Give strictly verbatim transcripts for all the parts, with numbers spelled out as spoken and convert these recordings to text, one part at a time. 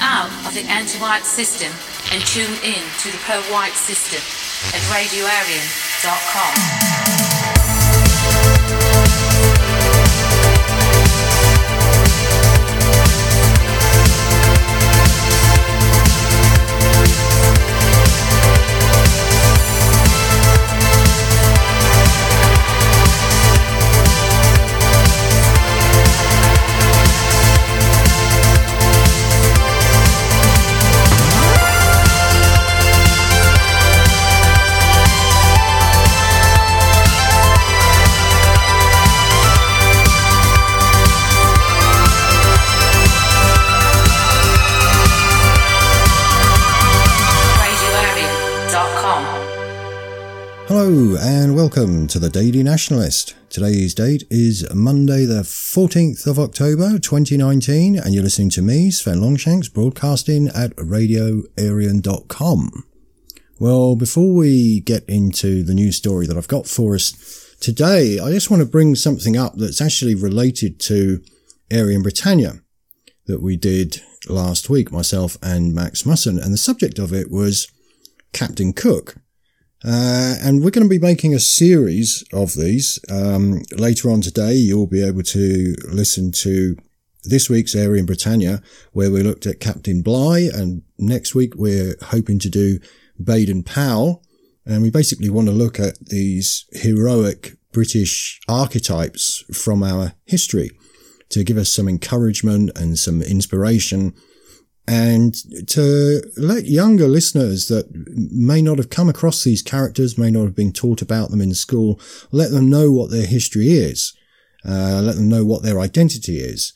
out of the anti-white system and tune in to the pro-white system at radio arian dot com. Hello and welcome to the Daily Nationalist. Today's date is Monday the fourteenth of October twenty nineteen and you're listening to me, Sven Longshanks, broadcasting at radio arian dot com. Well, before we get into the news story that I've got for us today, I just want to bring something up that's actually related to Arian Britannia that we did last week, myself and Max Musson, and the subject of it was Captain Cook. Uh, and we're going to be making a series of these. Um, later on today, you'll be able to listen to this week's Arian Britannia, where we looked at Captain Bligh, and next week we're hoping to do Baden-Powell. And we basically want to look at these heroic British archetypes from our history to give us some encouragement and some inspiration, and to let younger listeners that may not have come across these characters, may not have been taught about them in school, let them know what their history is, uh, let them know what their identity is.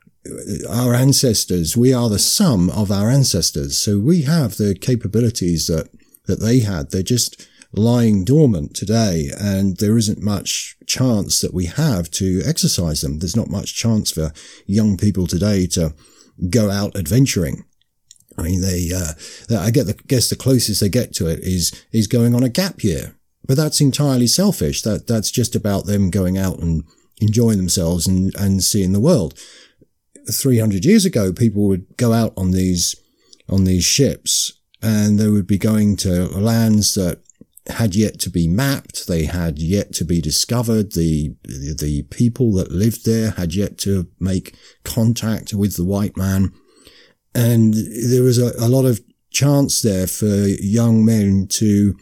Our ancestors, we are the sum of our ancestors, so we have the capabilities that, that they had. They're just lying dormant today, and there isn't much chance that we have to exercise them. There's not much chance for young people today to go out adventuring. I mean, they, uh, I get the, guess the closest they get to it is, is going on a gap year, but that's entirely selfish. That, that's just about them going out and enjoying themselves and, and seeing the world. three hundred years ago, people would go out on these, on these ships, and they would be going to lands that had yet to be mapped. They had yet to be discovered. The, the, the people that lived there had yet to make contact with the white man. And there was a, a lot of chance there for young men to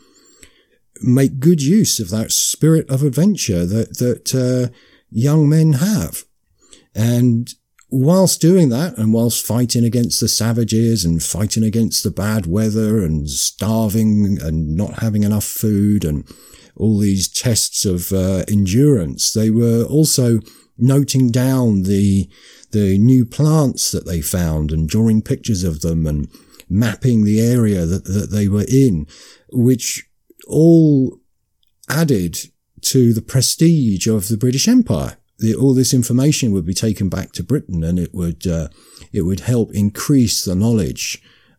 make good use of that spirit of adventure that, that, uh, young men have. And whilst doing that, and whilst fighting against the savages and fighting against the bad weather and starving and not having enough food and all these tests of uh, endurance, they were also noting down the the new plants that they found and drawing pictures of them and mapping the area that, that they were in, which all added to the prestige of the British Empire. The, all this information would be taken back to Britain, and it would uh, it would help increase the knowledge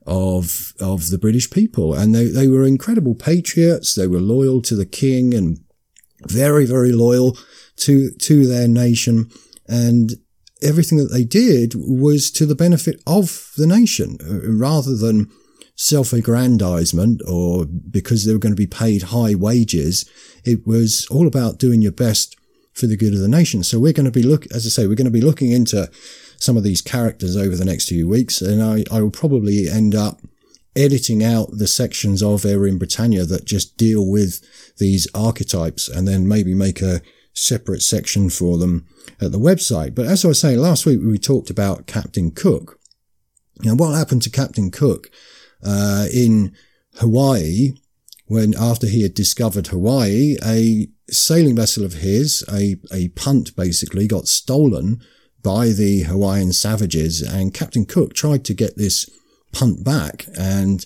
of of the British people. And they they were incredible patriots. They were loyal to the king and very very loyal to to their nation. And everything that they did was to the benefit of the nation, rather than self-aggrandizement or because they were going to be paid high wages. It was all about doing your best for the good of the nation. So we're going to be look, as I say, we're going to be looking into some of these characters over the next few weeks, and I, I will probably end up editing out the sections of Arian Britannia that just deal with these archetypes, and then maybe make a separate section for them at the website. But as I was saying, last week we talked about Captain Cook. Now, what happened to Captain Cook uh, in Hawaii when, after he had discovered Hawaii, a sailing vessel of his, a, a punt basically, got stolen by the Hawaiian savages, and Captain Cook tried to get this punt back. And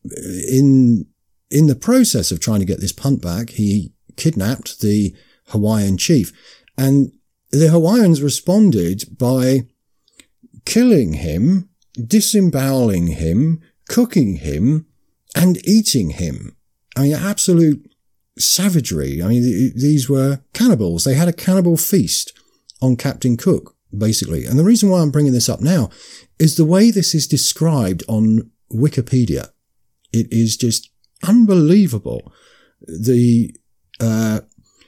in, in the process of trying to get this punt back, he kidnapped the Hawaiian chief, and the Hawaiians responded by killing him, disemboweling him, cooking him, and eating him. I mean, absolute savagery. I mean, these were cannibals. They had a cannibal feast on Captain Cook basically. And the reason why I'm bringing this up now is the way this is described on Wikipedia. It is just unbelievable. The uh,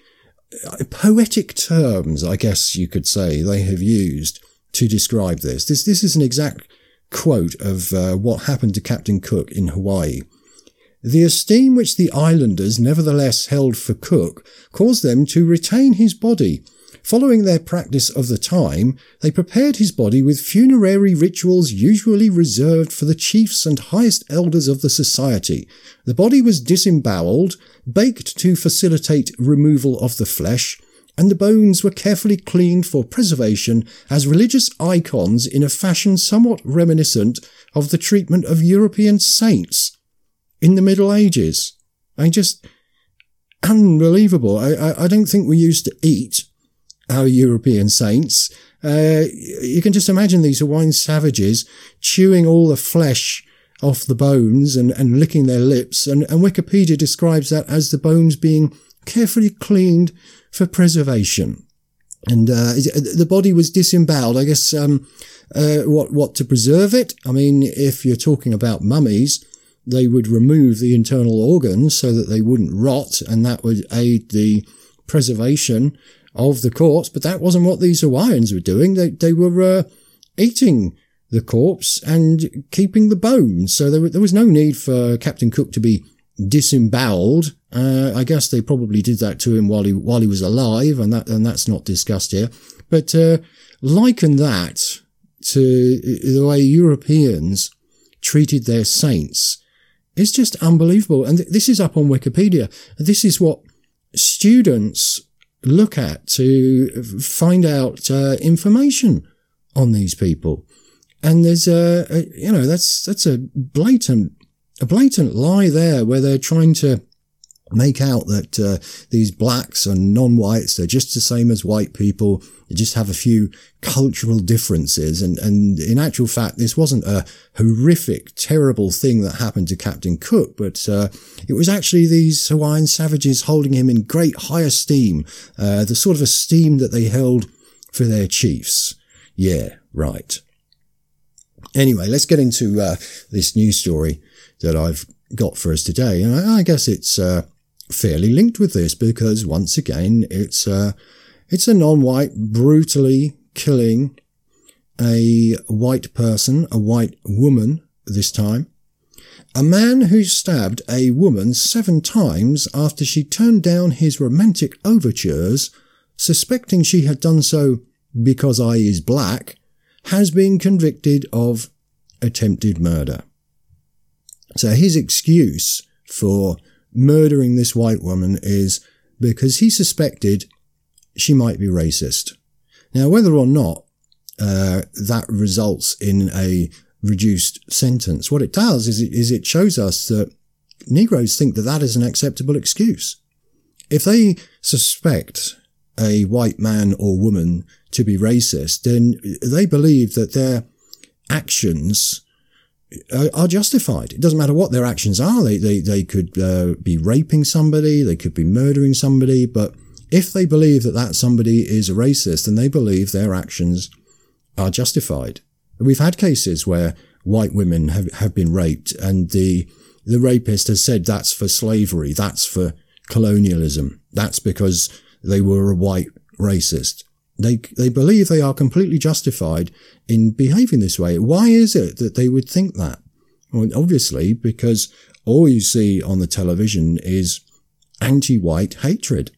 poetic terms, I guess you could say, they have used to describe this. This, this is an exact quote of uh, what happened to Captain Cook in Hawaii. The esteem which the islanders nevertheless held for Cook caused them to retain his body. Following their practice of the time, they prepared his body with funerary rituals usually reserved for the chiefs and highest elders of the society. The body was disemboweled, baked to facilitate removal of the flesh, and the bones were carefully cleaned for preservation as religious icons in a fashion somewhat reminiscent of the treatment of European saints in the Middle Ages. I just, unbelievable. I, I, I don't think we used to eat our European saints. Uh, you can just imagine these Hawaiian savages chewing all the flesh off the bones and, and licking their lips. And, and Wikipedia describes that as the bones being carefully cleaned for preservation. And, uh, the body was disemboweled. I guess, um, uh, what, what to preserve it? I mean, if you're talking about mummies, they would remove the internal organs so that they wouldn't rot, and that would aid the preservation of the corpse. But that wasn't what these Hawaiians were doing. They, they were, uh, eating the corpse and keeping the bones. So there, there was no need for Captain Cook to be disemboweled. Uh, I guess they probably did that to him while he, while he was alive, and that, and that's not discussed here. But, uh, liken that to the way Europeans treated their saints is just unbelievable. And th- this is up on Wikipedia. This is what students look at to find out uh, information on these people. And there's a, a, you know, that's, that's a blatant, a blatant lie there where they're trying to make out that uh, these blacks and non-whites, they're just the same as white people. They just have a few cultural differences. And, and in actual fact, this wasn't a horrific, terrible thing that happened to Captain Cook, but uh, it was actually these Hawaiian savages holding him in great high esteem, uh, the sort of esteem that they held for their chiefs. Yeah, right. Anyway, let's get into uh, this news story that I've got for us today. And I, I guess it's uh, fairly linked with this because, once again, it's uh, it's a non-white brutally killing a white person, a white woman this time. A man who stabbed a woman seven times after she turned down his romantic overtures, suspecting she had done so because I is black, has been convicted of attempted murder. So his excuse for murdering this white woman is because he suspected she might be racist. Now, whether or not uh, that results in a reduced sentence, what it does is it, is it shows us that Negroes think that that is an acceptable excuse. If they suspect a white man or woman to be racist, then they believe that their actions are, are justified. It doesn't matter what their actions are. They they, they could uh, be raping somebody, they could be murdering somebody, but if they believe that that somebody is a racist, then they believe their actions are justified. We've had cases where white women have, have been raped, and the the rapist has said that's for slavery, that's for colonialism, that's because they were a white racist. They they believe they are completely justified in behaving this way. Why is it that they would think that? Well, obviously, because all you see on the television is anti-white hatred.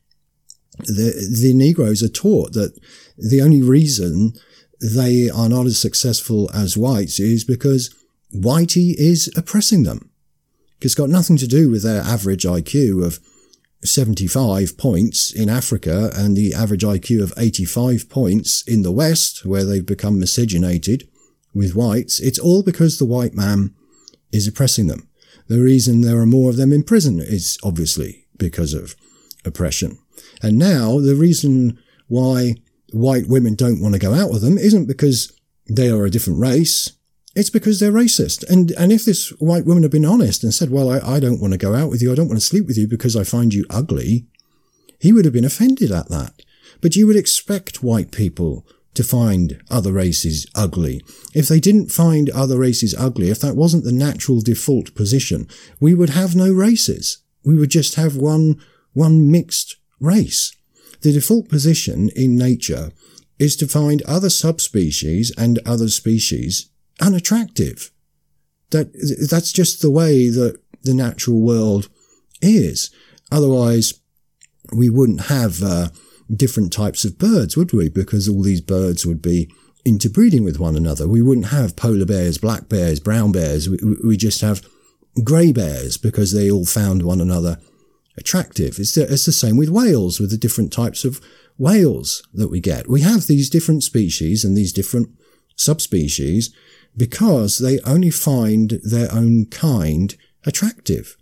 The, the Negroes are taught that the only reason they are not as successful as whites is because whitey is oppressing them. It's got nothing to do with their average I Q of seventy-five points in Africa and the average I Q of eighty-five points in the West, where they've become miscegenated with whites. It's all because the white man is oppressing them. The reason there are more of them in prison is obviously because of oppression. And now the reason why white women don't want to go out with them isn't because they are a different race. It's because they're racist. And and if this white woman had been honest and said, well, I, I don't want to go out with you, I don't want to sleep with you because I find you ugly, he would have been offended at that. But you would expect white people to find other races ugly. If they didn't find other races ugly, if that wasn't the natural default position, we would have no races. We would just have one, one mixed race. The default position in nature is to find other subspecies and other species unattractive. That, that's just the way that the natural world is. Otherwise, we wouldn't have, uh, different types of birds, would we? Because all these birds would be interbreeding with one another. We wouldn't have polar bears, black bears, brown bears. We, we just have grey bears because they all found one another attractive. It's the, it's the same with whales, with the different types of whales that we get. We have these different species and these different subspecies because they only find their own kind attractive.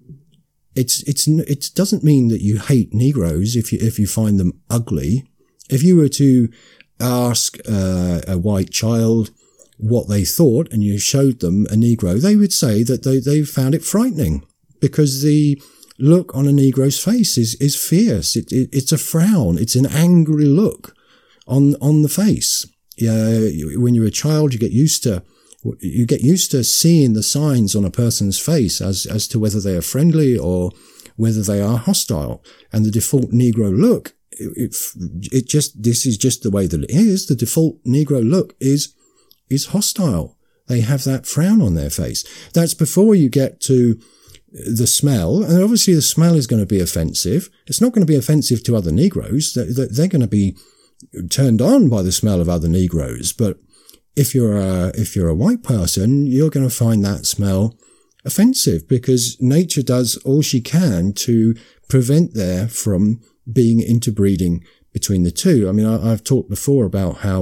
It's, it's, it doesn't mean that you hate Negroes if you, if you find them ugly. If you were to ask uh, a white child what they thought and you showed them a Negro, they would say that they, they found it frightening because the look on a Negro's face is, is fierce. It, it, it's a frown. It's an angry look on, on the face. Yeah, when you're a child, you get used to You get used to seeing the signs on a person's face as, as to whether they are friendly or whether they are hostile. And the default Negro look, it, it just, this is just the way that it is. The default Negro look is, is hostile. They have that frown on their face. That's before you get to the smell. And obviously the smell is going to be offensive. It's not going to be offensive to other Negroes. They're, they're going to be turned on by the smell of other Negroes. But If you're a, if you're a white person, you're going to find that smell offensive because nature does all she can to prevent there from being interbreeding between the two. I mean, I, I've talked before about how,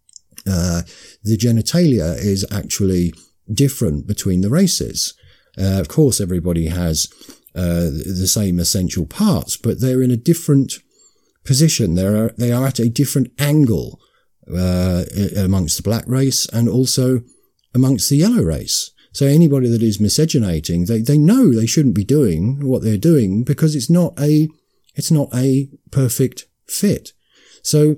uh, the genitalia is actually different between the races. Uh, of course, everybody has, uh, the same essential parts, but they're in a different position. They're, they are at a different angle. Uh, amongst the black race and also amongst the yellow race. So anybody that is miscegenating, they, they know they shouldn't be doing what they're doing because it's not a, it's not a perfect fit. So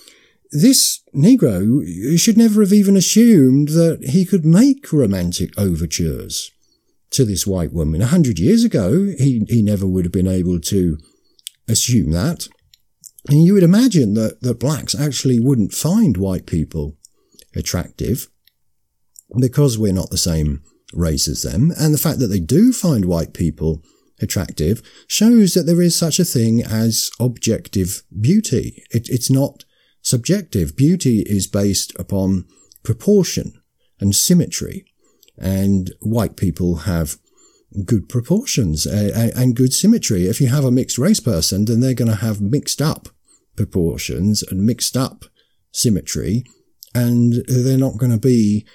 this Negro should never have even assumed that he could make romantic overtures to this white woman. A hundred years ago, he, he never would have been able to assume that. And you would imagine that, that blacks actually wouldn't find white people attractive because we're not the same race as them. And the fact that they do find white people attractive shows that there is such a thing as objective beauty. It, it's not subjective. Beauty is based upon proportion and symmetry. And white people have good proportions uh, and good symmetry. If you have a mixed race person, then they're going to have mixed up proportions and mixed up symmetry, and they're not going to be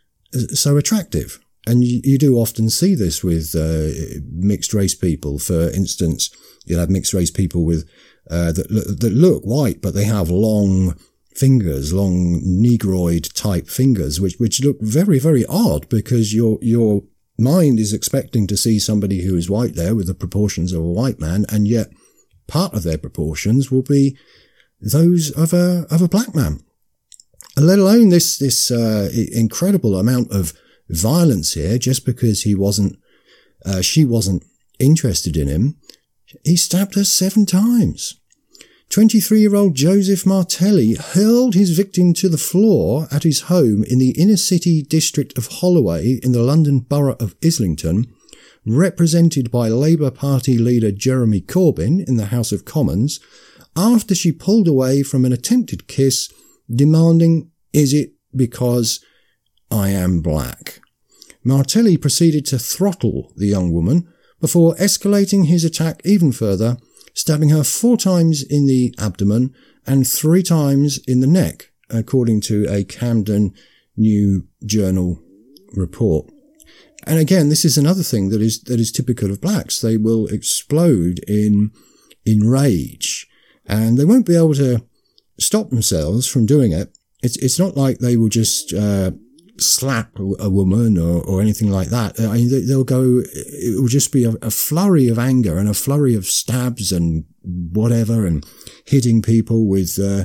so attractive. And you, you do often see this with uh, mixed race people. For instance, you'll have mixed race people with uh, that, that look white, but they have long fingers, long negroid type fingers, which which look very, very odd because your your mind is expecting to see somebody who is white there with the proportions of a white man, and yet part of their proportions will be those of a of a black man. Let alone this this uh, incredible amount of violence here, just because he wasn't, uh, she wasn't interested in him. He stabbed her seven times. twenty-three-year-old Joseph Martelli hurled his victim to the floor at his home in the inner city district of Holloway in the London borough of Islington, represented by Labour Party leader Jeremy Corbyn in the House of Commons, after she pulled away from an attempted kiss, demanding, "Is it because I am black?" Martelli proceeded to throttle the young woman before escalating his attack even further, stabbing her four times in the abdomen and three times in the neck, according to a Camden New Journal report. And again, this is another thing that is that is typical of blacks. They will explode in in rage, and they won't be able to stop themselves from doing it. It's it's not like they will just uh, slap a woman or, or anything like that. I mean, they'll go. It will just be a, a flurry of anger and a flurry of stabs and whatever, and hitting people with uh,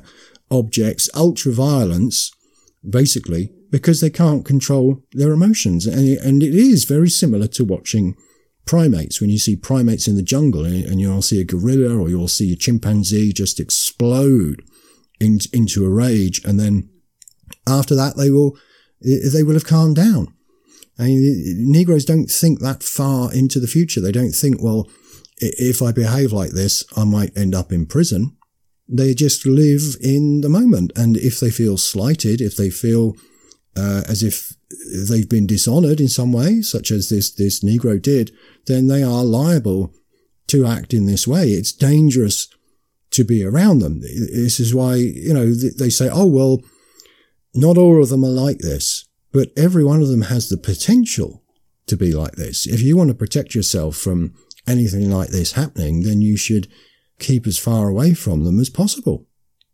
objects, ultra-violence, basically, because they can't control their emotions. And, and it is very similar to watching primates. When you see primates in the jungle and, and you'll see a gorilla or you'll see a chimpanzee just explode in, into a rage, and then after that they will they will have calmed down. I mean, Negroes don't think that far into the future. They don't think, well, if I behave like this, I might end up in prison. They just live in the moment. And if they feel slighted, if they feel uh, as if they've been dishonored in some way, such as this, this Negro did, then they are liable to act in this way. It's dangerous to be around them. This is why, you know, they say, oh, well, not all of them are like this, but every one of them has the potential to be like this. If you want to protect yourself from anything like this happening, then you should keep as far away from them as possible.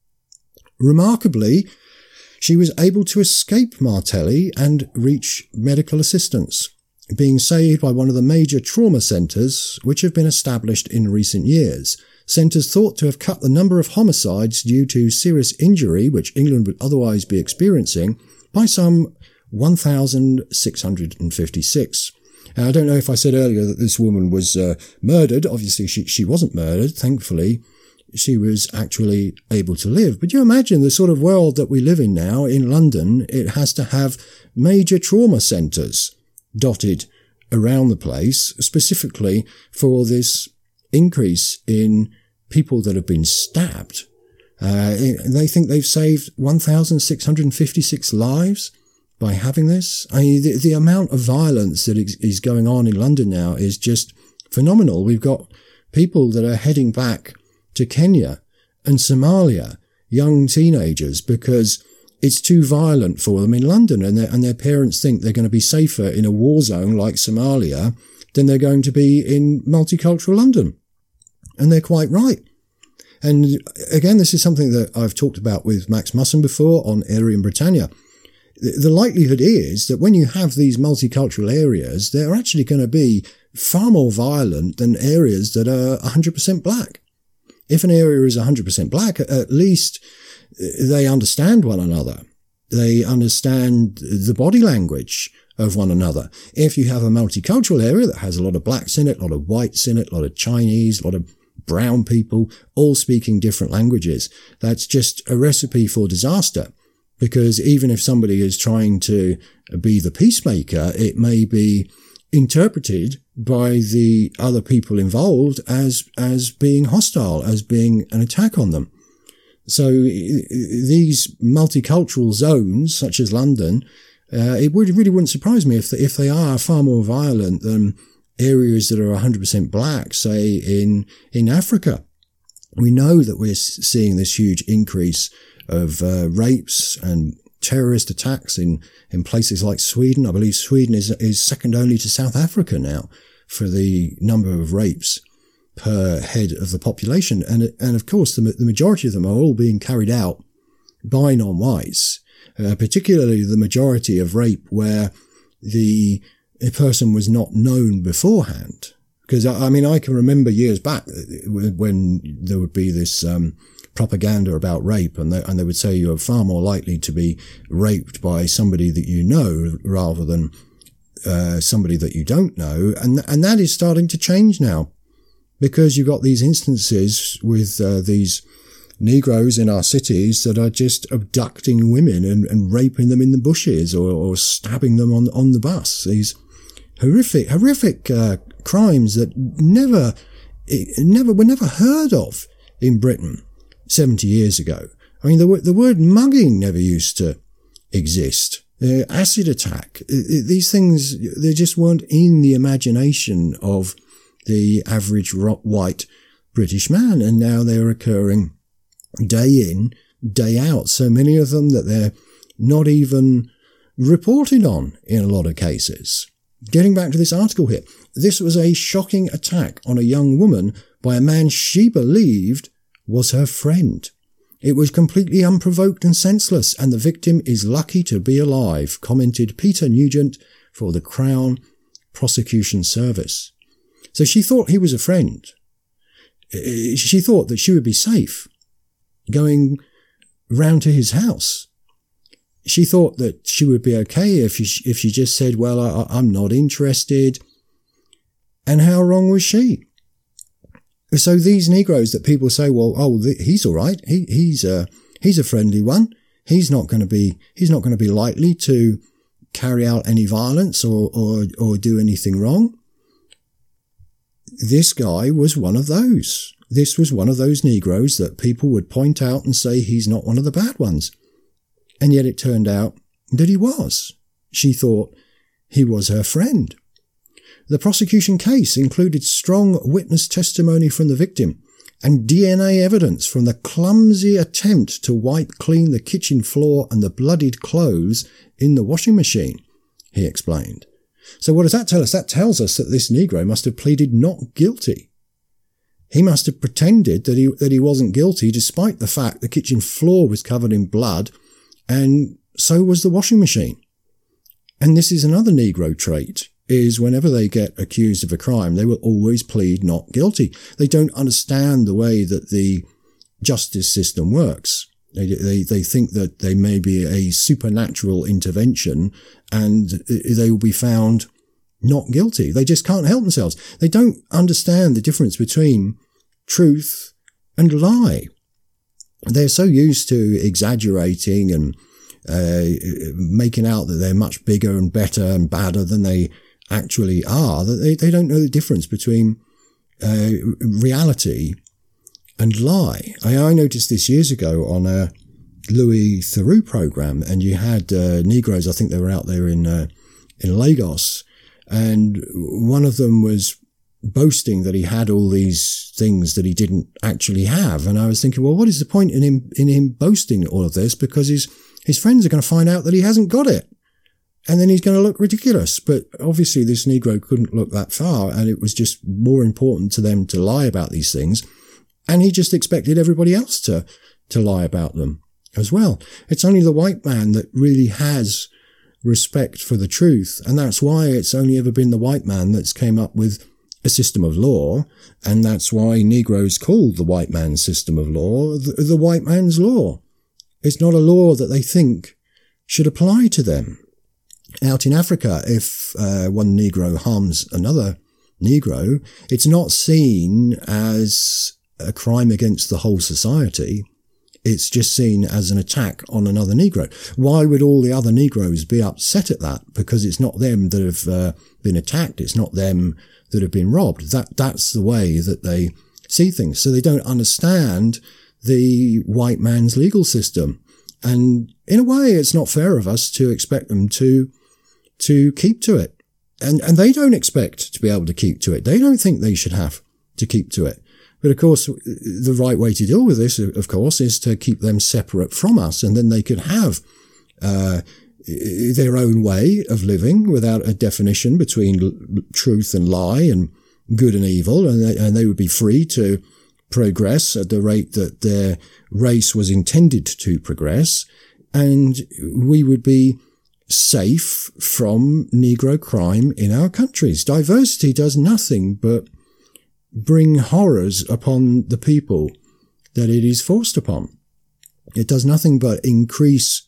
Remarkably, she was able to escape Martelli and reach medical assistance, being saved by one of the major trauma centres which have been established in recent years. Centres thought to have cut the number of homicides due to serious injury, which England would otherwise be experiencing, by some one thousand six hundred fifty-six. Now, I don't know if I said earlier that this woman was uh, murdered. Obviously, she, she wasn't murdered. Thankfully, she was actually able to live. But you imagine the sort of world that we live in now in London, it has to have major trauma centres dotted around the place, specifically for this increase in people that have been stabbed. Uh, they think they've saved one thousand six hundred fifty-six lives by having this. I mean, the, the amount of violence that is going on in London now is just phenomenal. We've got people that are heading back to Kenya and Somalia, young teenagers, because it's too violent for them in London, and their, and their parents think they're going to be safer in a war zone like Somalia than they're going to be in multicultural London. And they're quite right. And again, this is something that I've talked about with Max Musson before on Area Britannia. The likelihood is that when you have these multicultural areas, they're actually going to be far more violent than areas that are one hundred percent black. If an area is one hundred percent black, at least they understand one another. They understand the body language of one another. If you have a multicultural area that has a lot of blacks in it, a lot of whites in it, a lot of Chinese, a lot of brown people, all speaking different languages, that's just a recipe for disaster. Because even if somebody is trying to be the peacemaker, it may be interpreted by the other people involved as, as being hostile, as being an attack on them. So these multicultural zones, such as London, uh, it would, really wouldn't surprise me if, if they are far more violent than areas that are one hundred percent black, say in, in Africa. We know that we're seeing this huge increase of uh, rapes and terrorist attacks in, in places like Sweden. I believe Sweden is, is second only to South Africa now for the number of rapes per head of the population. And, and of course, the, the majority of them are all being carried out by non-whites, uh, particularly the majority of rape where the a person was not known beforehand. Because, I mean, I can remember years back when there would be this um, propaganda about rape, and they, and they would say you're far more likely to be raped by somebody that you know rather than uh, somebody that you don't know. And, and that is starting to change now, because you've got these instances with uh, these Negroes in our cities that are just abducting women and, and raping them in the bushes, or, or stabbing them on, on the bus. These horrific, horrific uh, crimes that never, never were never heard of in Britain seventy years ago. I mean, the, the word mugging never used to exist. Uh, acid attack. These things, they just weren't in the imagination of the average white British man, and now they're occurring day in, day out. So many of them that they're not even reported on in a lot of cases. Getting back to this article here, this was a shocking attack on a young woman by a man she believed was her friend. It was completely unprovoked and senseless, and the victim is lucky to be alive, commented Peter Nugent for the Crown Prosecution Service. So she thought he was a friend. She thought that she would be safe going round to his house. She thought that she would be okay if she, if she just said, well, I, I'm not interested. And how wrong was she? So these Negroes that people say, well, oh, he's all right. He, he's a, he's a friendly one. He's not going to be, he's not going to be likely to carry out any violence or, or, or do anything wrong. This guy was one of those. This was one of those Negroes that people would point out and say he's not one of the bad ones. And yet it turned out that he was. She thought he was her friend. The prosecution case included strong witness testimony from the victim and D N A evidence from the clumsy attempt to wipe clean the kitchen floor and the bloodied clothes in the washing machine, he explained. So what does that tell us? That tells us that this Negro must have pleaded not guilty. He must have pretended that he, that he wasn't guilty despite the fact the kitchen floor was covered in blood and so was the washing machine. And this is another Negro trait, is whenever they get accused of a crime, they will always plead not guilty. They don't understand the way that the justice system works. They, they, they think that there may be a supernatural intervention and they will be found not guilty. They just can't help themselves. They don't understand the difference between truth and lie. They're so used to exaggerating and uh, making out that they're much bigger and better and badder than they actually are, that they, they don't know the difference between uh, reality and lie. I, I noticed this years ago on a Louis Theroux program, and you had uh, Negroes, I think they were out there in uh, in Lagos, and one of them was boasting that he had all these things that he didn't actually have. And I was thinking, well, what is the point in him in him boasting all of this? Because his his friends are going to find out that he hasn't got it. And then he's going to look ridiculous. But obviously this Negro couldn't look that far, and it was just more important to them to lie about these things. And he just expected everybody else to, to lie about them as well. It's only the white man that really has respect for the truth. And that's why it's only ever been the white man that's came up with a system of law. And that's why Negroes call the white man's system of law the, the white man's law. It's not a law that they think should apply to them. Out in Africa, if uh, one Negro harms another Negro, it's not seen as a crime against the whole society. It's just seen as an attack on another Negro. Why would all the other Negroes be upset at that? Because it's not them that have uh, been attacked. It's not them that have been robbed. That that's the way that they see things. So they don't understand the white man's legal system. And in a way, it's not fair of us to expect them to to keep to it. And and they don't expect to be able to keep to it. They don't think they should have to keep to it. But of course, the right way to deal with this, of course, is to keep them separate from us. And then they could have uh their own way of living without a definition between truth and lie and good and evil. And they, and they would be free to progress at the rate that their race was intended to progress. And we would be safe from Negro crime in our countries. Diversity does nothing but bring horrors upon the people that it is forced upon. It does nothing but increase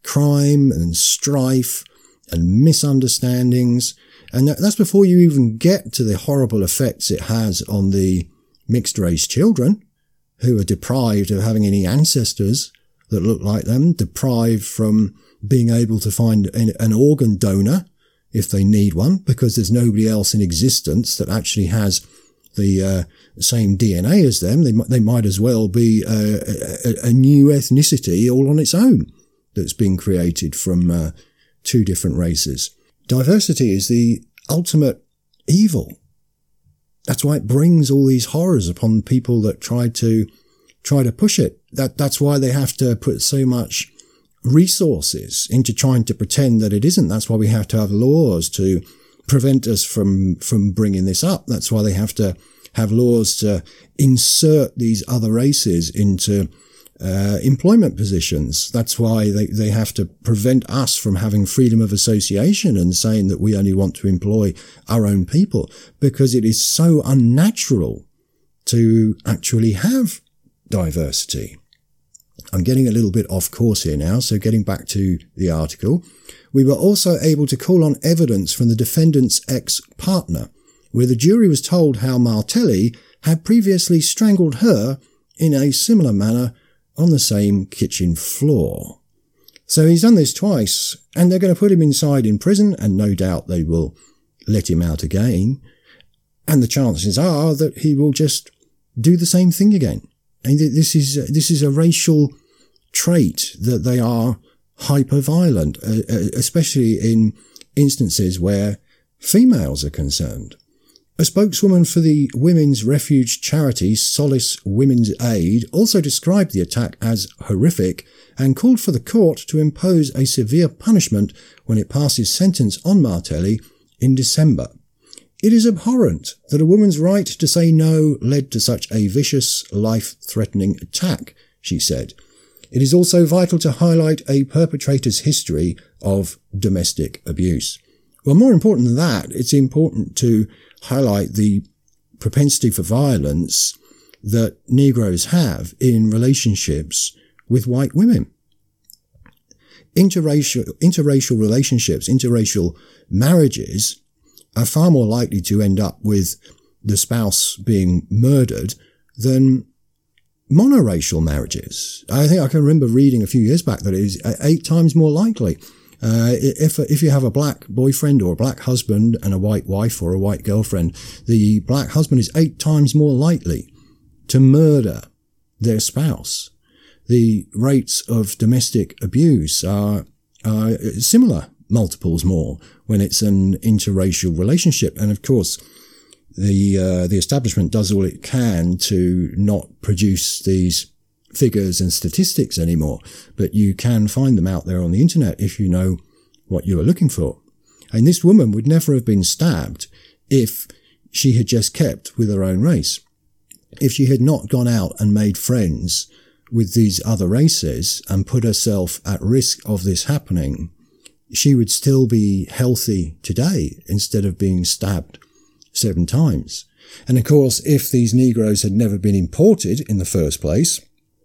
crime and strife and misunderstandings. And that's before you even get to the horrible effects it has on the mixed race children who are deprived of having any ancestors that look like them, deprived from being able to find an organ donor if they need one, because there's nobody else in existence that actually has the uh, same D N A as them. They, they might as well be uh, a, a new ethnicity all on its own that's been created from uh, two different races. Diversity is the ultimate evil. That's why it brings all these horrors upon people that try to try to push it. That that's why they have to put so much resources into trying to pretend that it isn't. That's why we have to have laws to prevent us from from bringing this up. That's why they have to have laws to insert these other races into uh, employment positions. That's why they, they have to prevent us from having freedom of association and saying that we only want to employ our own people, because it is so unnatural to actually have diversity. I'm getting a little bit off course here now, so getting back to the article. We were also able to call on evidence from the defendant's ex-partner, where the jury was told how Martelli had previously strangled her in a similar manner on the same kitchen floor. So he's done this twice, and they're going to put him inside in prison, and no doubt they will let him out again. And the chances are that he will just do the same thing again. And this is this is a racial trait that they are hyper-violent, especially in instances where females are concerned. A spokeswoman for the women's refuge charity Solace Women's Aid also described the attack as horrific and called for the court to impose a severe punishment when it passes sentence on Martelli in December. It is abhorrent that a woman's right to say no led to such a vicious, life-threatening attack, she said. It is also vital to highlight a perpetrator's history of domestic abuse. Well, more important than that, it's important to highlight the propensity for violence that Negroes have in relationships with white women. Interracial, interracial relationships, interracial marriages are far more likely to end up with the spouse being murdered than monoracial marriages. I think I can remember reading a few years back that it is eight times more likely. Uh, if, if you have a black boyfriend or a black husband and a white wife or a white girlfriend, the black husband is eight times more likely to murder their spouse. The rates of domestic abuse are, are similar, multiples more, when it's an interracial relationship. And of course, the, uh, the establishment does all it can to not produce these figures and statistics anymore, but you can find them out there on the internet if you know what you are looking for. And this woman would never have been stabbed if she had just kept with her own race. If she had not gone out and made friends with these other races and put herself at risk of this happening, she would still be healthy today instead of being stabbed seven times. And of course, if these Negroes had never been imported in the first place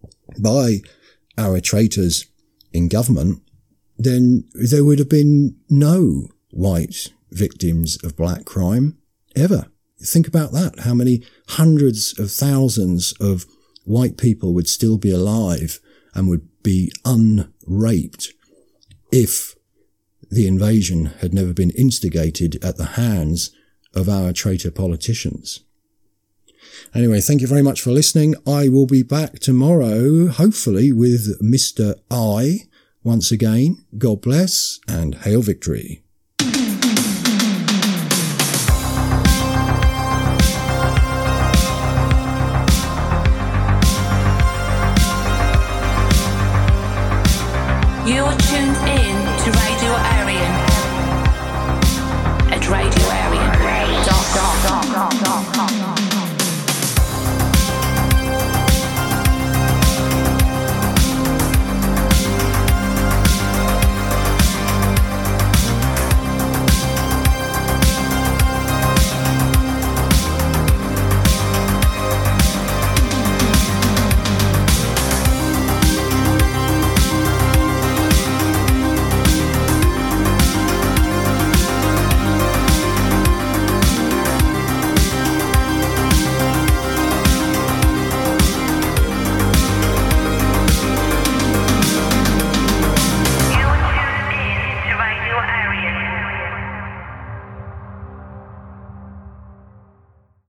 by our traitors in government, then there would have been no white victims of black crime ever. Think about that. How many hundreds of thousands of white people would still be alive and would be unraped if the invasion had never been instigated at the hands of our traitor politicians. Anyway, thank you very much for listening. I will be back tomorrow, hopefully with Mister I once again. God bless and hail victory. You're